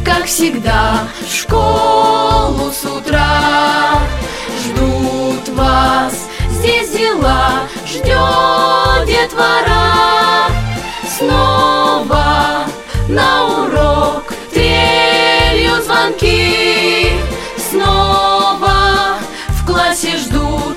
как всегда, в школу с утра. Ждут вас, здесь дела ждет детвора. Снова на урок трелью звонки. Снова в классе ждут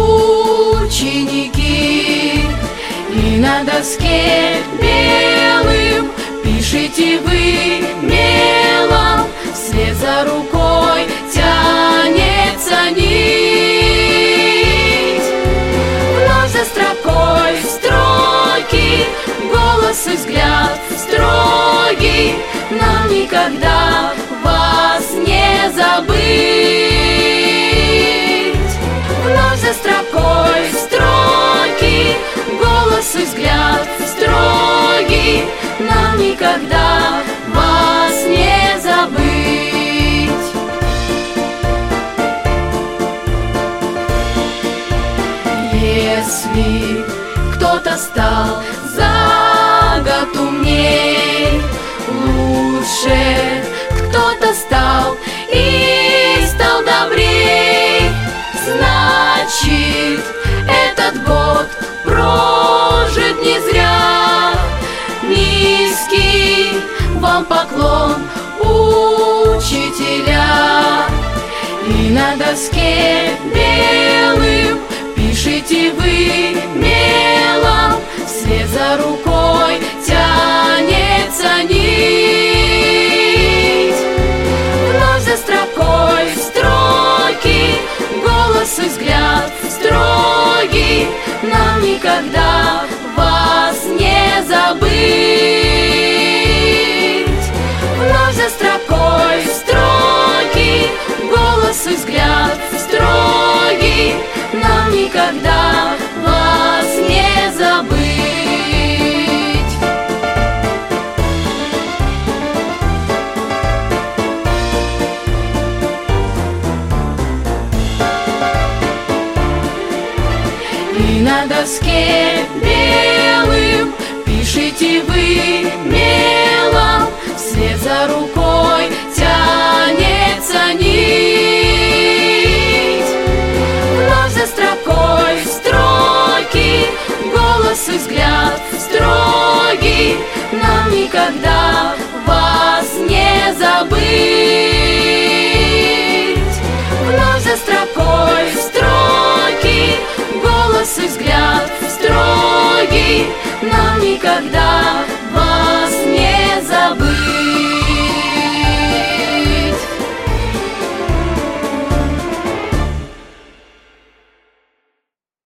ученики. И на доске белым пишите вы мелом, вслед за рукой тянется нить. Вновь за строкой строки, голос и взгляд строгий. Нам никогда вас не забыть. Вновь за строкой строки, голос и взгляд строгий. Нам никогда вас не забыть. Если кто-то стал за год умней, лучше кто-то стал и стал добрей, значит, этот год прожит не зря. Низкий вам поклон, учителя. И на доске белым пишите вы мелом, вслед за рукой тянется нить. Вновь за строкой строки, голос и взгляд строгий. Нам никогда вас не забыть. Вновь за строкой строки, голос и взгляд строгий. Нам никогда вас не забыть. И на доске белым пишите вы мелом, вслед за рукой тянется нить. Вновь за строкой строки, голос и взгляд строгий. Нам никогда